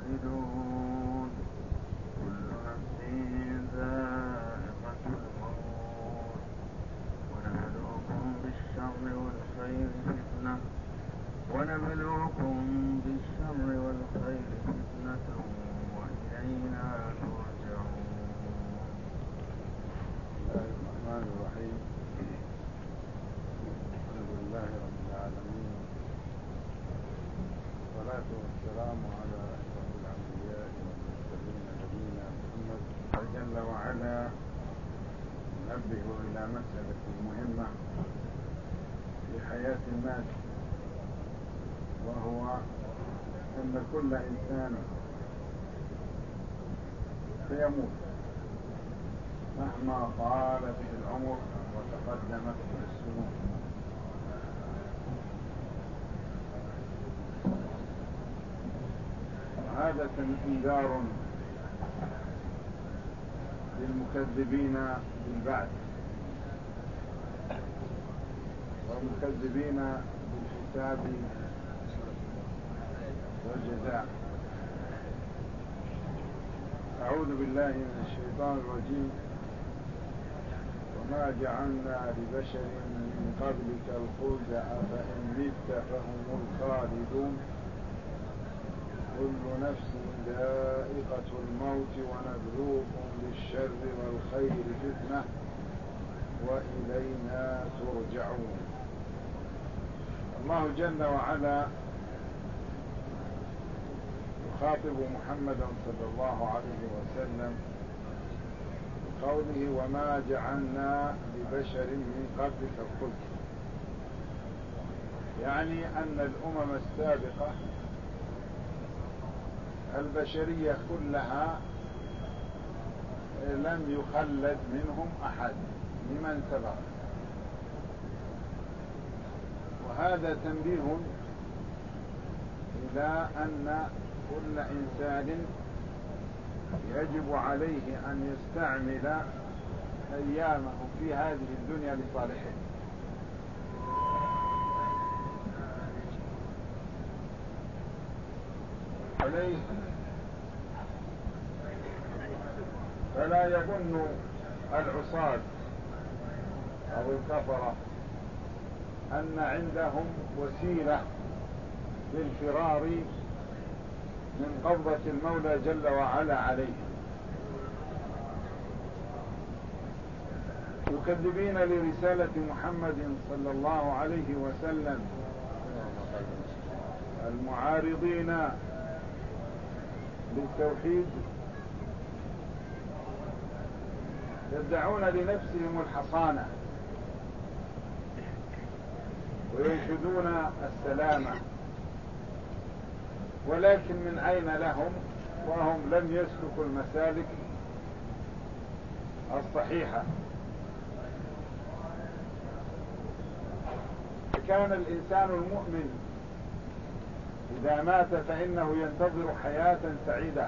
خالدون كل نفس ذائقة الموت ونبلوكم بالشر والخير فتنة وإلينا ترجعون. بسم الله الرحمن الرحيم. الحمد لله رب العالمين، والصلاة والسلام على أشرف الأنبياء والمرسلين نبينا محمد. جل وعلا ينبه إلى مسألة مهمة في حياة الناس، وهو أن كل إنسان سيموت مهما طالت في العمر وتقدمت في السنون. وهذا انذار للمكذبين بالبعث والمكذبين بالحساب والجزاء. أعوذ بالله من الشيطان الرجيم. وما جعلنا لبشر من قبلك الخلد أفإن مت فهم الخالدون كل نفس ذائقة الموت ونبلوكم بالشر والخير فتنة وإلينا ترجعون. الله جل وعلا يخاطب محمدا صلى الله عليه وسلم بقوله وما جعلنا لبشر من قبلك الخلد، يعني أن الأمم السابقة البشرية كلها لم يخلد منهم أحد لمن سبق. وهذا تنبيه إلى أن كل إنسان يجب عليه أن يستعمل أيامه في هذه الدنيا لصالحه. عليه فلا يظن العصاة أو الكفرة أن عندهم وسيلة للفرار من قبضة المولى جل وعلا عليه. مكذبين لرسالة محمد صلى الله عليه وسلم، المعارضين للتوحيد، يدعون لنفسهم الحصانة وينشدون السلامة، ولكن من أين لهم وهم لم يسلكوا المسالك الصحيحة. كان الإنسان المؤمن إذا مات فإنه ينتظر حياة سعيدة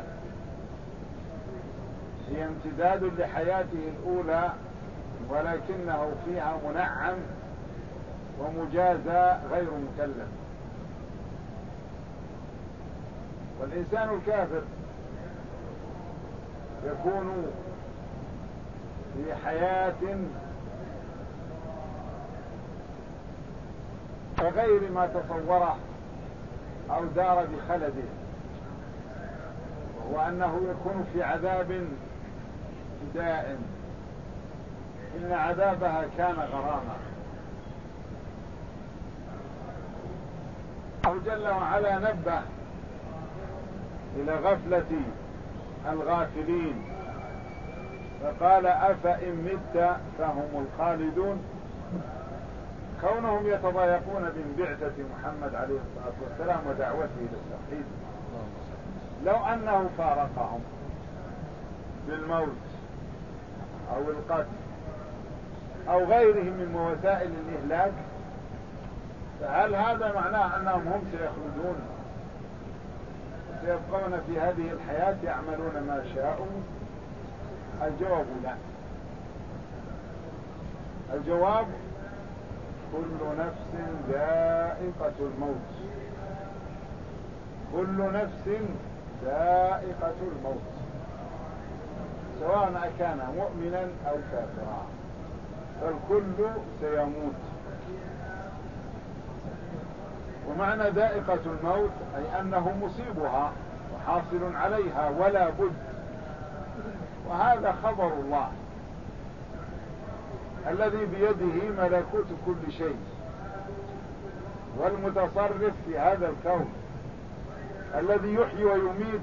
هي امتداد لحياته الأولى، ولكنه فيها منعم ومجازى غير مكلف. والإنسان الكافر يكون في حياة كغير ما تصوره أو دار بخلده، وهو أنه يكون في عذاب دائم، إن عذابها كان غراما. الله جل وعلا نبه إلى غفلة الغافلين فقال أفإن مت فهم الخالدون، كونهم يتضايقون من بعثة محمد عليه الصلاة والسلام ودعوته إلى التوحيد. لو أنه فارقهم بالموت أو القتل أو غيرهم من وسائل الإهلاك، فهل هذا معناه أنهم هم سيخلدون سيبقون في هذه الحياة يعملون ما شاءوا؟ الجواب لا. الجواب كل نفس ذائقة الموت، كل نفس ذائقة الموت، سواء كان مؤمنا أو كافرا، فالكل سيموت. ومعنى ذائقة الموت أي أنه مصيبها وحاصل عليها ولا بد، وهذا خبر الله الذي بيده ملكوت كل شيء، والمتصرف في هذا الكون، الذي يحيي ويميت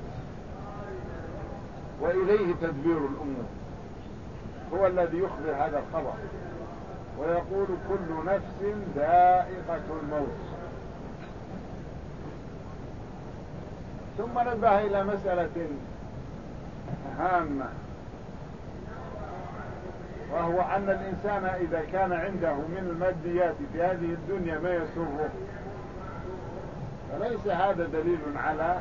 وإليه تدبير الأمور، هو الذي يخبر هذا الخبر ويقول كل نفس ذائقة الموت. ثم نبه إلى مسألة هامة، وهو أن الإنسان إذا كان عنده من الماديات في هذه الدنيا ما يسره، فليس هذا دليل على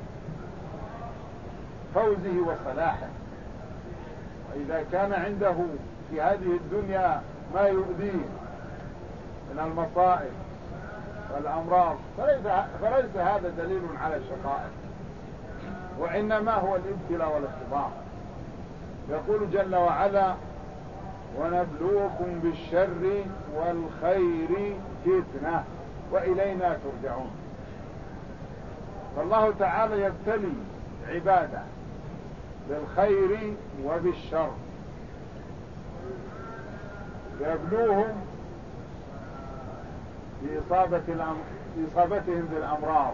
فوزه وصلاحه. وإذا كان عنده في هذه الدنيا ما يؤذيه من المصائب والأمراض، فليس هذا دليل على الشقاء، وإنما هو الابتلاء والاختبار. يقول جل وعلا: ونبلوكم بالشر والخير فتنة وإلينا ترجعون. فالله تعالى يبتلي عباده بالخير وبالشر، يبلوهم بإصابتهم بالأمراض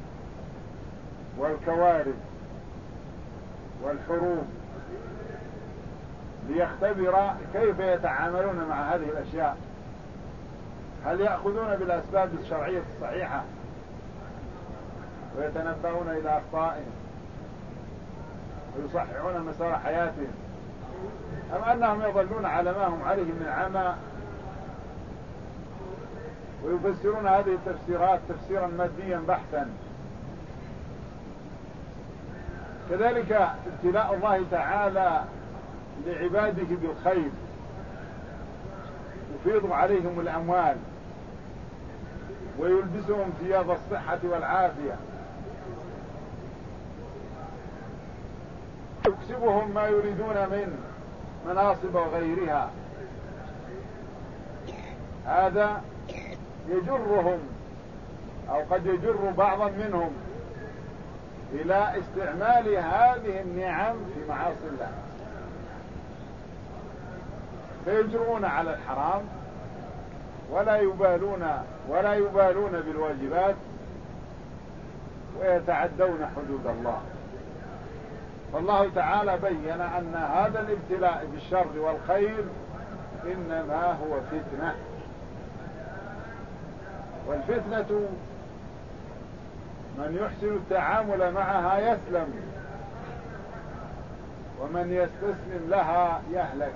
والكوارث والحروب، ليختبر كيف يتعاملون مع هذه الأشياء. هل يأخذون بالأسباب الشرعية الصحيحة ويتنبهون إلى أخطائهم ويصححون مسار حياتهم، أم أنهم يظلون على ما هم عليه من عمى ويفسرون هذه التفسيرات تفسيرا ماديا بحتا؟ كذلك ابتلاء الله تعالى لعباده بالخير، يفيض عليهم الأموال ويلبسهم ثياب الصحة والعافية، يكسبهم ما يريدون من مناصب وغيرها. هذا يجرهم أو قد يجر بعضا منهم إلى استعمال هذه النعم في معاصي الله، فيجرؤون على الحرام ولا يبالون بالواجبات ويتعدون حدود الله. فالله تعالى بين أن هذا الابتلاء بالشر والخير إنما هو فتنة، والفتنة من يحسن التعامل معها يسلم، ومن يستسلم لها يهلك.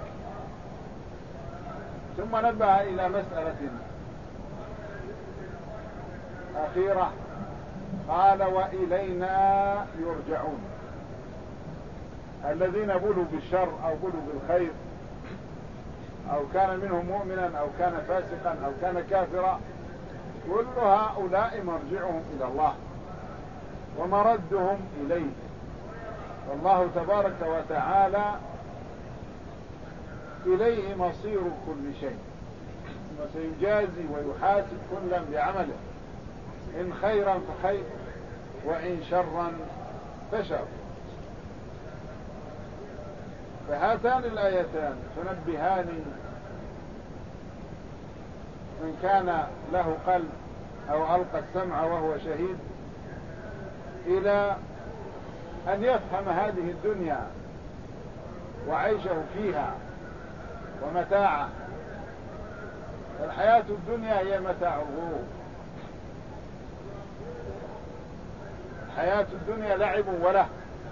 ثم نبه إلى مسألة أخيرة، قال: وإلينا يرجعون. الذين بلوا بالشر أو بلوا بالخير، أو كان منهم مؤمنا أو كان فاسقا أو كان كافرا، كل هؤلاء مرجعهم إلى الله ومردهم إليه. والله تبارك وتعالى إليه مصير كل شيء، وسيجازي ويحاسب كلا بعمله، إن خيرا فخير وإن شرا فشر. فهاتان الآيتان تنبهان من كان له قلب أو ألقى السمع وهو شهيد إلى أن يفهم هذه الدنيا وعيشه فيها ومتاعه. الحياة الدنيا هي متاع الغرور، الحياة الدنيا لعب وله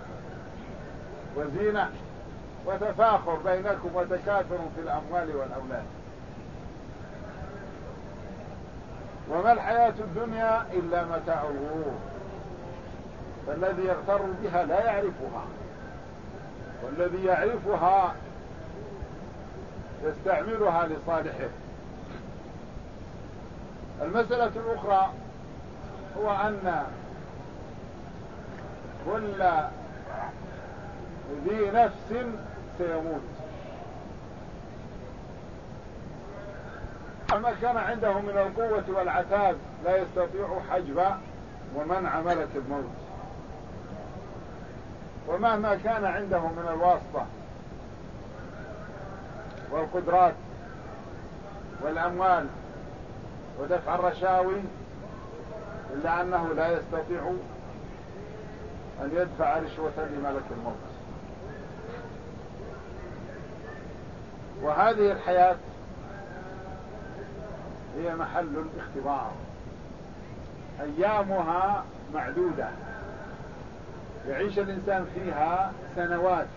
وزينة وتفاخر بينكم وتكاثر في الأموال والأولاد. وما الحياة الدنيا إلا متاع الغرور، فالذي يغتر بها لا يعرفها، والذي يعرفها يستعملها لصالحه. المسألة الأخرى هو أن كل ذي نفس سيموت. ما كان عنده من القوة والعتاد لا يستطيع حجب ومنع ملك الموت، ومهما كان عنده من الواسطة والقدرات والأموال ودفع الرشاوي، إلا أنه لا يستطيع أن يدفع رشوة لملك الموت. وهذه الحياة هي محل الاختبار، أيامها معدودة، يعيش الإنسان فيها سنوات،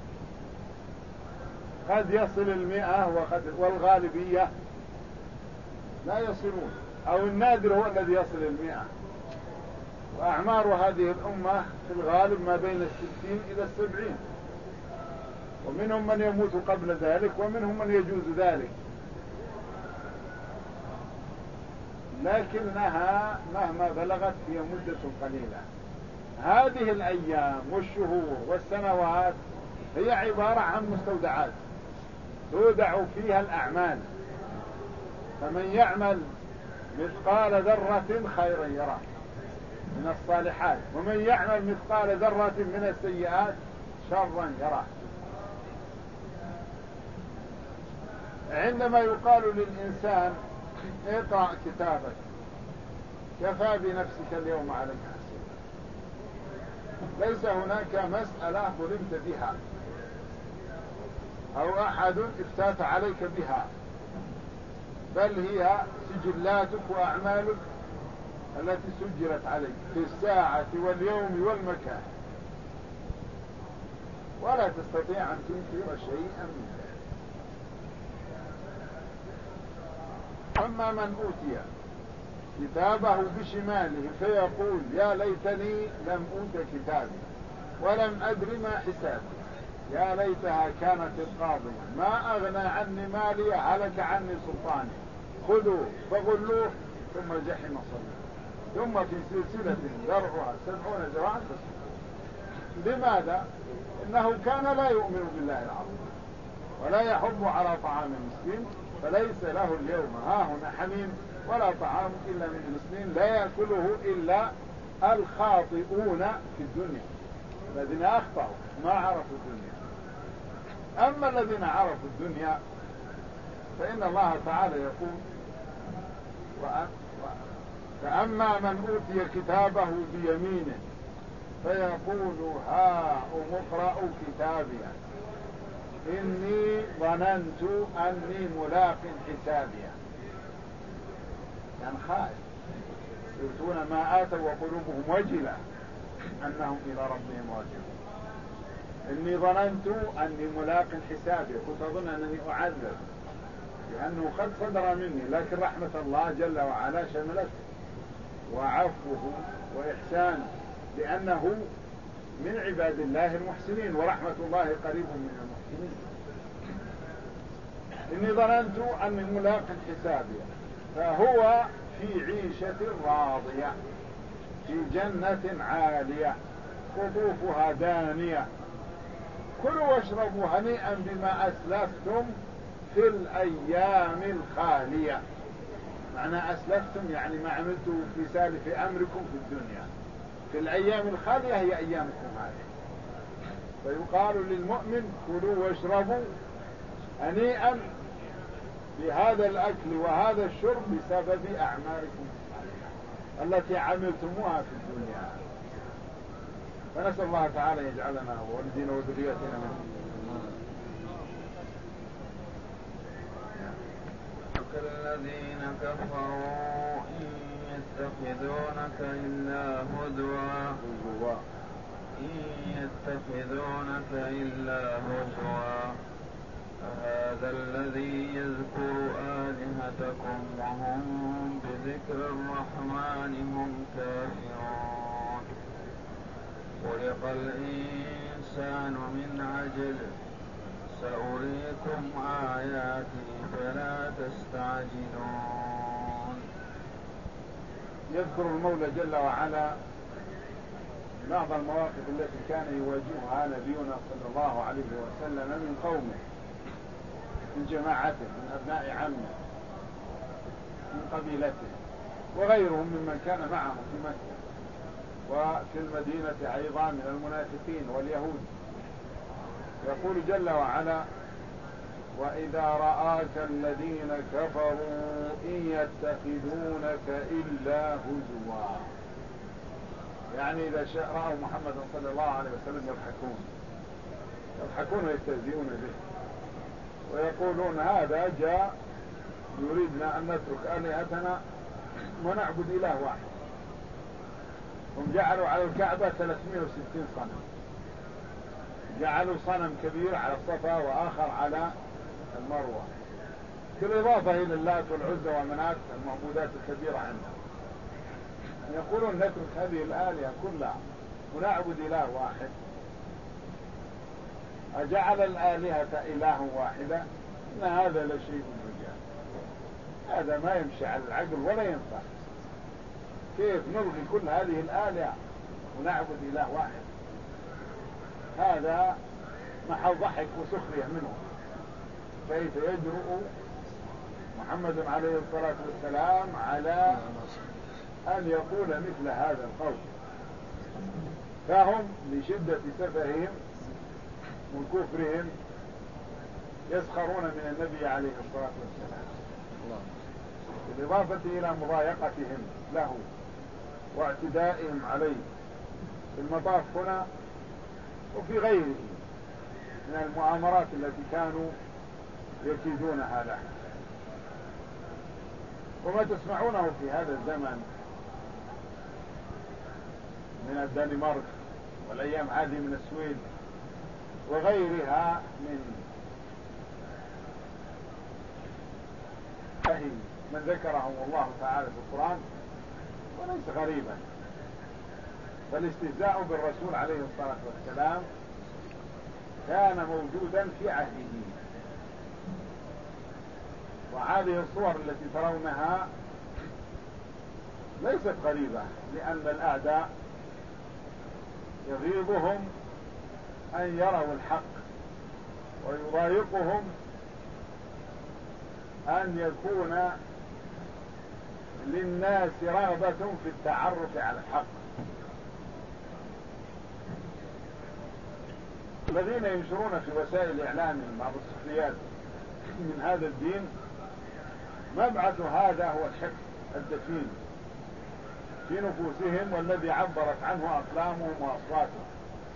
قد يصل 100 والغالبية لا يصلون، أو النادر هو الذي يصل 100. وأعمار هذه الأمة في الغالب ما بين 60 إلى 70، ومنهم من يموت قبل ذلك ومنهم من يجوز ذلك، لكنها مهما بلغت هي مدة قليلة. هذه الأيام والشهور والسنوات هي عبارة عن مستودعات تودع فيها الأعمال، فمن يعمل مثقال ذرة خيرا يرى من الصالحات، ومن يعمل مثقال ذرة من السيئات شرا يرى. عندما يقال للإنسان اقرأ كتابك كفى بنفسك اليوم عليك حسيبا، ليس هناك مسألة ظلمت بها أو أحد افتات عليك بها، بل هي سجلاتك وأعمالك التي سجلت عليك في الساعة واليوم والمكان، ولا تستطيع أن تنكر شيئا من ذلك. أما من أوتي كتابه بشماله فيقول يا ليتني لم أوت كتابي ولم أدر ما حسابي، يا ليتها كانت القاضية ما أغنى عني مالي هلك عني سلطاني، خذوا فغلوه ثم الجحيم صلوه ثم في سلسلة ذرعها 70 ذراعا فاسلكوه. لماذا؟ إنه كان لا يؤمن بالله العظيم ولا يحض على طعام المسكين، فليس له اليوم هاهنا حميم ولا طعام إلا من مسكين لا يأكله إلا الخاطئون في الدنيا، الذين أخطأوا ما عرفوا الدنيا. أما الذين عرفوا الدنيا فإن الله تعالى يقول فأما من أوتي كتابه بيمينه فيقول هاؤم اقرءوا كتابيه إني ظننت أني ملاق حسابيه. يعني خائف، يؤتون ما آتوا وقلوبهم وجلة أنهم إلى ربهم راجعون. إني ظننت أني ملاق حسابي، كنت أظن أنني أعذب لأنه قد صدر مني، لكن رحمة الله جل وعلا شملته وعفوه وإحسانه، لأنه من عباد الله المحسنين، ورحمة الله قريب من المحسنين. إني ظننت أني ملاق حسابي، فهو في عيشة راضية في جنة عالية قطوفها دانية، كلوا واشربوا هنيئا بما أسلفتم في الأيام الخالية. معنى أسلفتم يعني ما عملتوا في سالف أمركم في الدنيا، في الأيام الخالية هي أيامكم هذه. فيقال للمؤمن كلوا واشربوا هنيئا بهذا الأكل وهذا الشرب بسبب أعمالكم التي عملتموها في الدنيا. فنسأل الله تعالى يجعلنا ووالدينا وذرياتنا منهم. الذين كفروا إن يتخذونك إلا هزوا أهذا الذي يذكر آلهتكم وهم بذكر الرحمن هم كافرون. خلق الإنسان من عجل سأريكم آياتي فلا تستعجلون. يذكر المولى جل وعلا بعض المواقف التي كان يواجهها نبينا صلى الله عليه وسلم من قومه، من جماعته، من أبناء عمه، من قبيلته، وغيرهم ممن كان معه في مكة وفي المدينة أيضا من المنافقين واليهود. يقول جل وعلا: وإذا رآك الذين كفروا إن يتخذونك إلا هزوا، يعني إذا رأوا محمد صلى الله عليه وسلم يضحكون ويستهزئون به ويقولون هذا جاء يريدنا أن نترك آلهتنا ونعبد إله واحد. هم جعلوا على الكعبة 360 صنم، جعلوا صنم كبير على الصفا وآخر على المروة، بالإضافة إلى اللات والعزى ومناة المعبودات الكبيرة عندهم. يقولون نترك هذه الآلهة كلها ونعبد إله واحد. أجعل الآلهة إله واحدة؟ إن هذا لشيء عجاب، هذا ما يمشي على العقل ولا ينفع. كيف نلغي كل هذه الآلهة ونعبد إله واحد؟ هذا محل ضحك وسخرية منه. كيف يجرؤ محمد عليه الصلاة والسلام على أن يقول مثل هذا القول؟ فهم لشدة سفههم وكفرهم يسخرون من النبي عليه الصلاة والسلام، بالإضافة إلى مضايقتهم له واعتدائهم عليه في المطاف هنا وفي غيره من المؤامرات التي كانوا يكيدونها له. وما تسمعونه في هذا الزمن من الدنمارك والأيام هذه من السويد وغيرها من ذكرهم الله تعالى في القرآن وليس غريبا. فالاستهزاء بالرسول عليه الصلاة والسلام كان موجودا في عهده، وهذه الصور التي ترونها ليست غريبة، لأن الأعداء يغيظهم أن يروا الحق ويضايقهم أن يكون للناس رغبة في التعرف على الحق. الذين ينشرون في وسائل الإعلام بعض السخريات من هذا الدين مبعث هذا هو الحقد الدفين في نفوسهم والذي عبرت عنه أقلامهم وأصواتهم.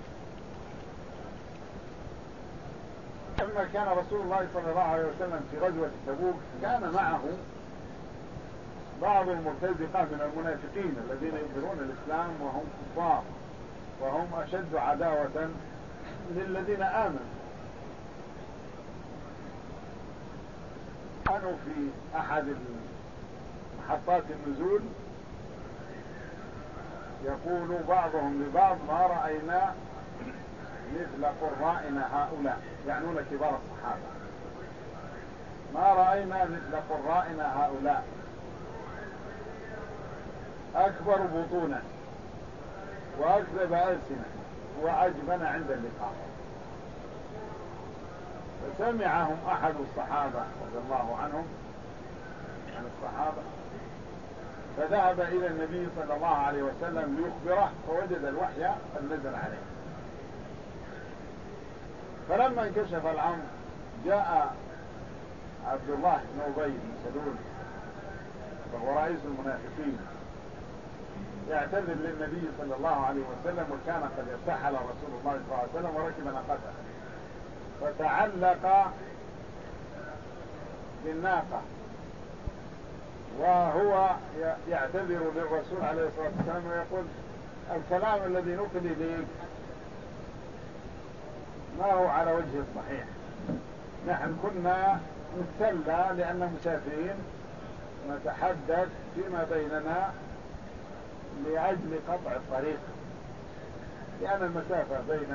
لما كان رسول الله صلى الله عليه وسلم في غزوة تبوك كان معه بعض المرتزقة من المنافقين الذين يظهرون الإسلام وهم كفار وهم أشد عداوة للذين آمنوا. كانوا في أحد محطات النزول يقول بعضهم لبعض: ما رأينا مثل قرائنا هؤلاء، يعنون كبار الصحابة، ما رأينا مثل قرائنا هؤلاء، أكبر بطونا وأكذب ألسنة وأجبن عند اللقاء. فسمعهم أحد الصحابة رضي الله عنهم عن الصحابة فذهب إلى النبي صلى الله عليه وسلم ليخبره، فوجد الوحي قد نزل عليه. فلما انكشف الأمر جاء عبد الله بن أبي بن سلول وهو رئيس المنافقين يعتذر للنبي صلى الله عليه وسلم، وكان قد ارتحل رسول الله صلى الله عليه وسلم وركب ناقته فتعلق بالناقة وهو يعتذر للرسول عليه الصلاة والسلام ويقول: الكلام الذي نقل إليك ما هو على وجه الصحيح، نحن كنا نتسلى لأننا مسافرين نتحدث فيما بيننا لأجل قطع الطريق، لأن المسافة بين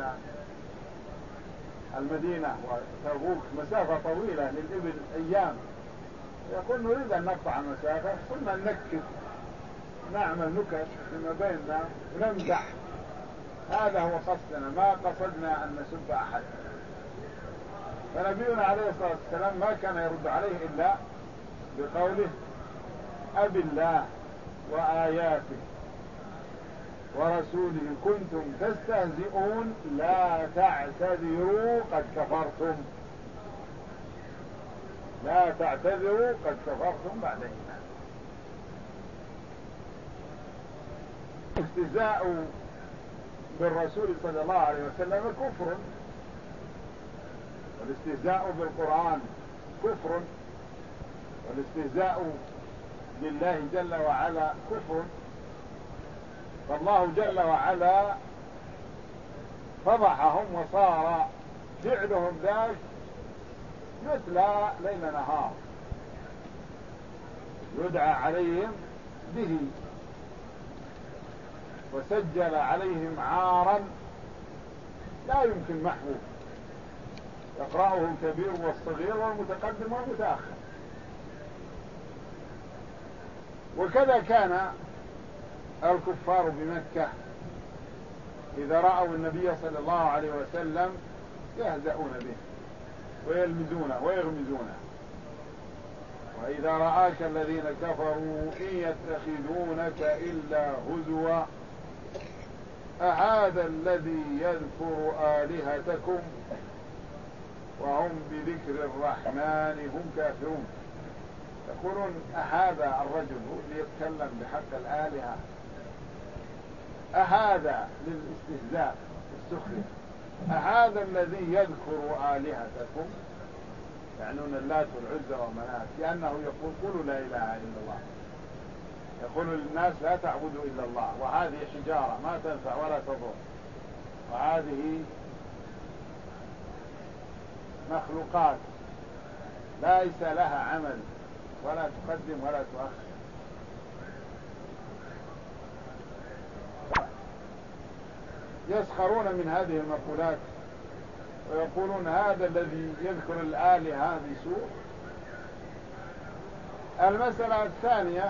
المدينة وتبوك مسافة طويلة للإبل أيام. يقول: نريد أن نقطع المسافة، قلنا نكت نعمل نكت فيما بيننا ونمزح هذا هو قصدنا، ما قصدنا أن نسب أحد. فنبينا عليه الصلاة والسلام ما كان يرد عليه إلا بقوله أب الله وآياته ورسوله كنتم تستهزئون لا تعتذروا قد كفرتم، لا تعتذروا قد كفرتم بعد إيمان. الاستهزاء بالرسول صلى الله عليه وسلم كفر، والاستهزاء بالقرآن كفر، والاستهزاء بالله جل وعلا كفر. فالله جل وعلا فضحهم وصار فعلهم ذاك يتلى ليل نهار، يدعى عليهم به، وسجل عليهم عارا لا يمكن محوه، يقرأه الكبير والصغير والمتقدم والمتأخر. وكذا كان الكفار بمكة إذا رأوا النبي صلى الله عليه وسلم يهزؤون به ويلمزونه ويغمزونه. وإذا رآك الذين كفروا إن يتخذونك إلا هزوا أهذا الذي يذكر آلهتكم وهم بذكر الرحمن هم كافرون. يقولون أهذا الرجل هو اللي يتكلم بحق الآلهة، أهذا للاستهزاء والسخرية، أهذا الذي يذكر آلهتكم، يعنون اللات والعزى ومنات، لأنه يقول قولوا لا إله إلا الله، يقول للناس لا تعبدوا إلا الله، وهذه حجارة ما تنفع ولا تضر، وهذه مخلوقات ليس لها عمل ولا تقدم ولا تؤخر. يسخرون من هذه المقولات ويقولون هذا الذي يذكر الآلهة بسوء. المسألة الثانية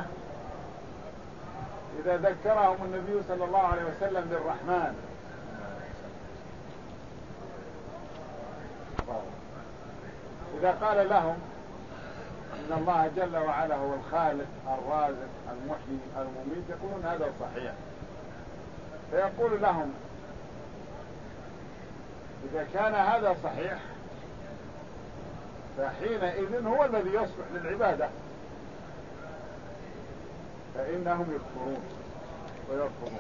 إذا ذكرهم النبي صلى الله عليه وسلم بالرحمن، إذا قال لهم إن الله جل وعلا هو الخالق الرازق المحيي المميت، يقولون هذا صحيح. فيقول لهم إذا كان هذا صحيح فحينئذ هو الذي يصلح للعبادة، فإنهم يكفرون ويرفضون.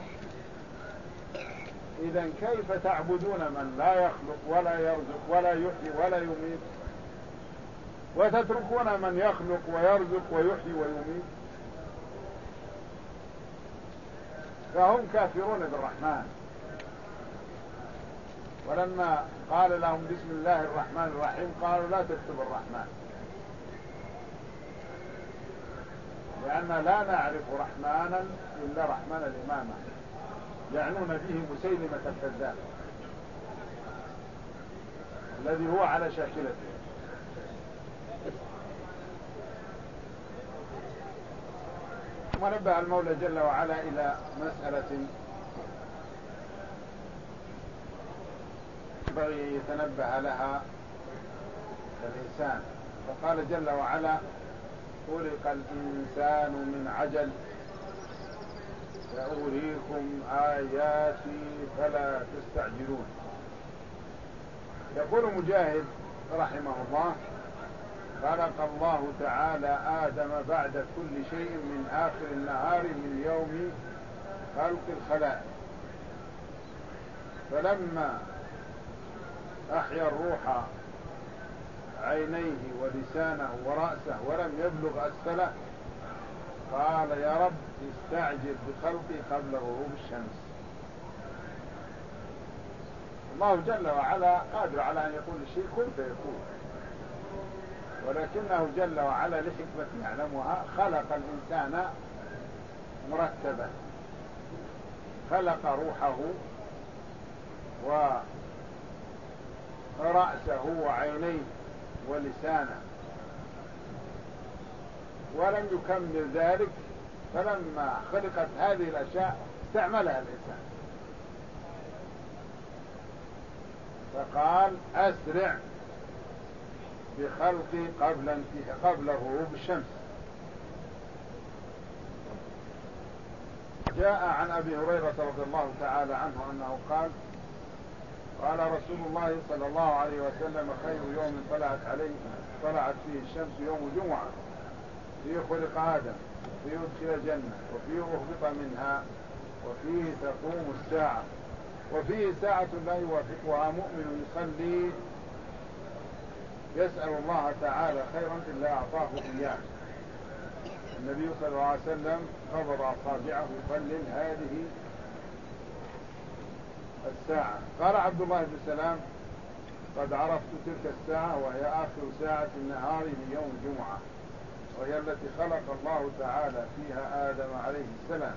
إذن كيف تعبدون من لا يخلق ولا يرزق ولا يحيي ولا يميت، وتتركون من يخلق ويرزق ويحيي ويميت؟ فهم كافرون بالرحمن. ولما قال لهم بسم الله الرحمن الرحيم قالوا لا تكتب الرحمن، لأن لا نعرف رحمانا إلا رحمن الإمامة، يعنون به مسيلمة الكذاب الذي هو على شاكلته. ونبه المولى جل وعلا إلى مسألة ينبغي يتنبه لها الإنسان. فقال جل وعلا خلق الإنسان من عجل سأريكم آياتي فلا تستعجلون. يقول مجاهد رحمه الله خلق الله تعالى آدم بعد كل شيء من آخر النهار من يوم خلق الخلائق، فلما أحيا الروح عينيه ولسانه ورأسه ولم يبلغ أسفله قال يا رب استعجل بخلقي قبل غروب الشمس. الله جل وعلا قادر على أن يقول الشيء كن فيكون، ولكنه جل وعلا لحكمة يعلمها خلق الإنسان مرتبا، خلق روحه ورأسه وعينيه ولسانه، ولم يكمل ذلك، فلما خلقت هذه الأشياء استعملها الإنسان فقال أسرع بخلقي قبل غروب الشمس. جاء عن أبي هريرة رضي الله تعالى عنه أنه قال قال رسول الله صلى الله عليه وسلم خير يوم طلعت فيه الشمس يوم الجمعة، فيه خلق آدم، فيه أدخل الجنة، وفيه أهبط منها، وفيه تقوم الساعة، وفيه ساعة لا يوافقها مؤمن يصلي يسأل الله تعالى خيرا إلا أعطاه إياه. النبي صلى الله عليه وسلم قبض أصابعه يقلل هذه الساعة. قال عبد الله بن سلام قد عرفت تلك الساعة وهي آخر ساعة النهار من يوم الجمعة، وهي التي خلق الله تعالى فيها آدم عليه السلام.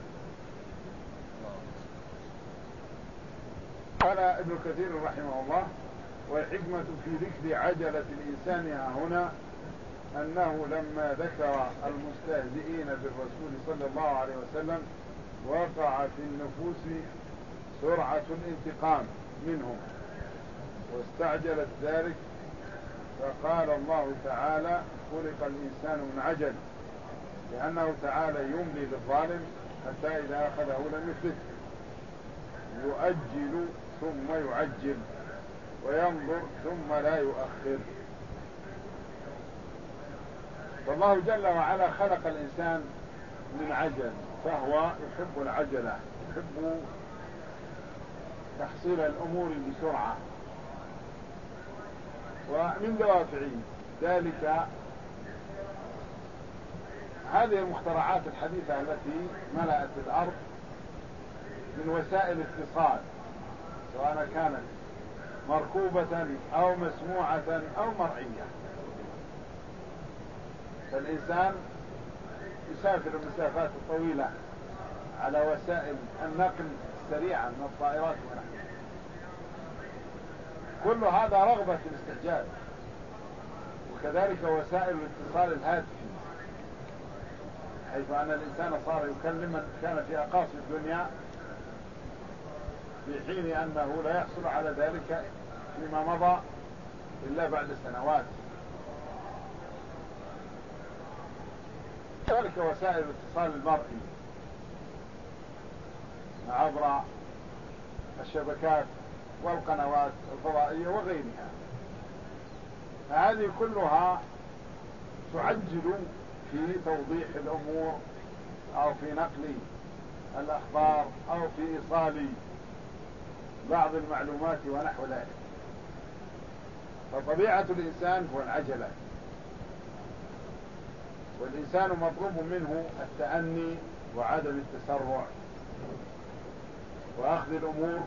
قال ابن كثير رحمه الله والحكمة في ذكر عجلة الإنسان هنا أنه لما ذكر المستهزئين بالرسول صلى الله عليه وسلم وقع في النفوس سرعة الانتقام منهم واستعجلت ذلك، فقال الله تعالى خلق الإنسان من عجل، لأنه تعالى يملي للظالم حتى إذا أخذه لم يفلته، يؤجل ثم يعجل، وينظر ثم لا يؤخر. فالله جل وعلا خلق الإنسان من عجل، فهو يحب العجلة، يحب تحصيل الأمور بسرعة. ومن دوافع ذلك هذه المخترعات الحديثة التي ملأت الأرض من وسائل اتصال، سواء كانت مركوبة أو مسموعة أو مرئية. فالإنسان يسافر المسافات الطويلة على وسائل النقل السريعة من الطائرات ونحن. كل هذا رغبة في الاستعجال. وكذلك وسائل الاتصال الهاتفي، حيث أن الإنسان صار يكلم من كان في أقاصي الدنيا، في حين أنه لا يحصل على ذلك فيما مضى إلا بعد سنوات. كذلك وسائل الاتصال المرئي عبر الشبكات والقنوات الفضائية وغيرها، فهذه كلها تعجل في توضيح الأمور أو في نقل الأخبار أو في إيصال بعض المعلومات ونحو ذلك. فطبيعة الإنسان هو العجلة، والإنسان مطلوب منه التأني وعدم التسرع وأخذ الأمور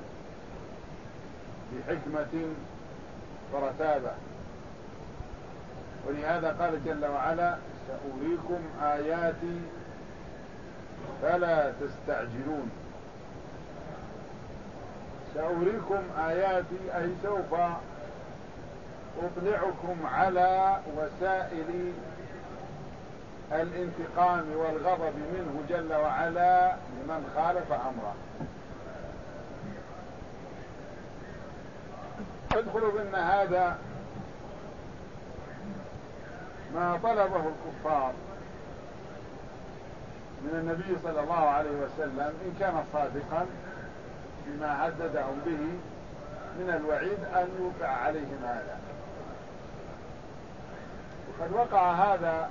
بحكمة ورتابة. ولهذا قال جل وعلا سأريكم آياتي فلا تستعجلون. سأريكم آياتي أي سوف أطلعكم على وسائل الانتقام والغضب منه جل وعلا لمن خالف أمره. ادخلوا بأن هذا ما طلبه الكفار من النبي صلى الله عليه وسلم إن كان صادقا بما هددهم به من الوعيد أن يوقع عليهم هذا. وقد وقع هذا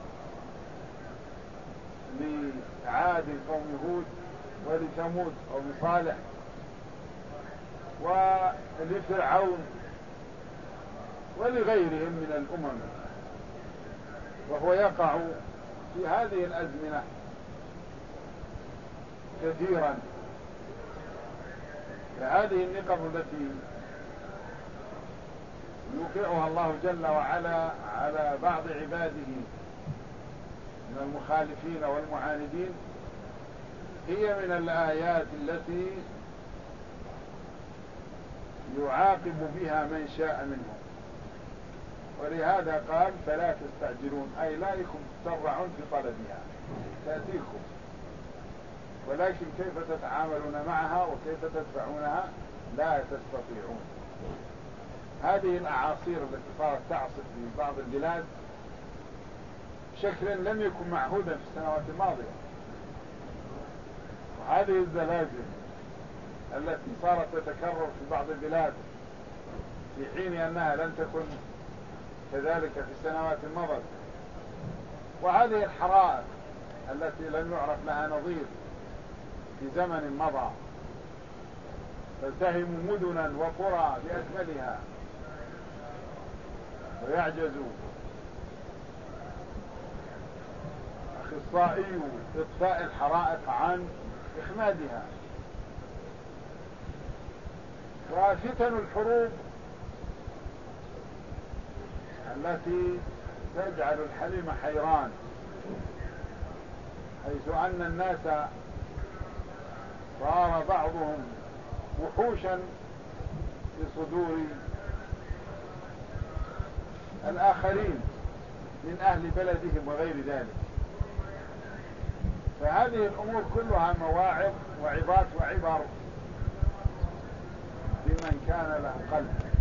لعاد قوم هود ولثمود قوم صالح ولفرعون ولغيرهم من الأمم، وهو يقع في هذه الأزمنة كثيرا. فهذه النقم التي يوقعها الله جل وعلا على بعض عباده من المخالفين والمعاندين هي من الآيات التي يعاقب بها من شاء منهم. ولهذا قال فلا تستعجلون، أي لا يكن تسرعون في طلبها، تأتيكم، ولكن كيف تتعاملون معها وكيف تدفعونها لا تستطيعون. هذه الأعاصير التي صارت تعصف في بعض البلاد بشكل لم يكن معهودا في السنوات الماضية، وهذه الزلازل التي صارت تتكرر في بعض البلاد في حين أنها لم تكن كذلك في السنوات الماضية، وهذه الحرائق التي لم يعرف لها نظير في زمن مضى تلتهم مدنا وقرى بأكملها، ويعجز أخصائي إطفاء الحرائق عن إخمادها. وفتن الحروب التي تجعل الحليم حيران، حيث أن الناس صار بعضهم وحوشا في صدور الآخرين من أهل بلدهم وغير ذلك. فهذه الأمور كلها مواعظ وعظات وعبر لمن كان له قلب.